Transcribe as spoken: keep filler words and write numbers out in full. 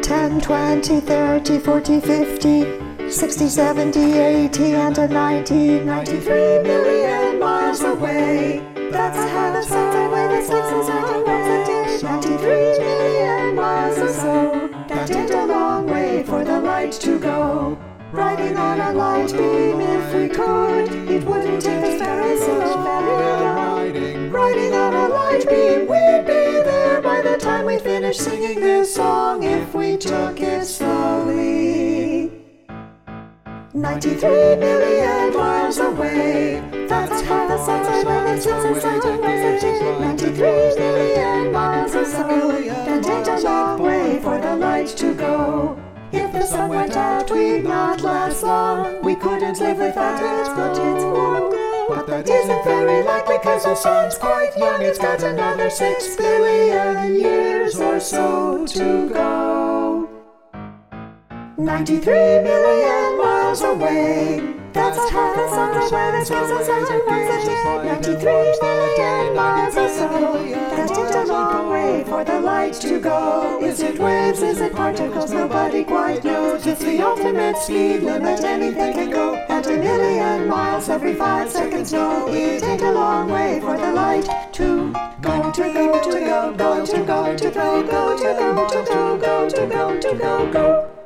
ten, twenty, thirty, forty, fifty, sixty, seventy, eighty, and a ninety, ninety-three million miles away. That's how the far away the sixes are away. ninety-three million miles or so. That ain't a long way for the light to go. Riding on a light beam, if we could, it wouldn't take us very so very Riding on a light beam, we'd be there by the time we finish singing this song if we took it slowly. ninety-three million miles away. That's how the sun's away, the sun's away. ninety-three million miles or so. That ain't a long way for the light to go. If the sun went out, we'd not last long. We couldn't live without it, but it's warm now. But that isn't very likely, cause the sun's quite young. It's got another six billion years or so to go. ninety-three million miles away. That's how the sun's away, the sun's away. ninety-three million miles or so. That ain't a long way for the light to go. Is it waves, is it particles? Nobody quite knows. It's the ultimate speed limit, anything can go. At a million miles every five seconds, no. It ain't a long way for the light to go, to go, to go, go, to go, to go, go, to go, to go, go, to go, to go, go.